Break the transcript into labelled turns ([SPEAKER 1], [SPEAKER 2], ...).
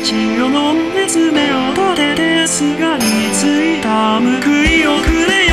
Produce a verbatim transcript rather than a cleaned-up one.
[SPEAKER 1] 血を飲んで爪を取っててすがりついた報いをくれ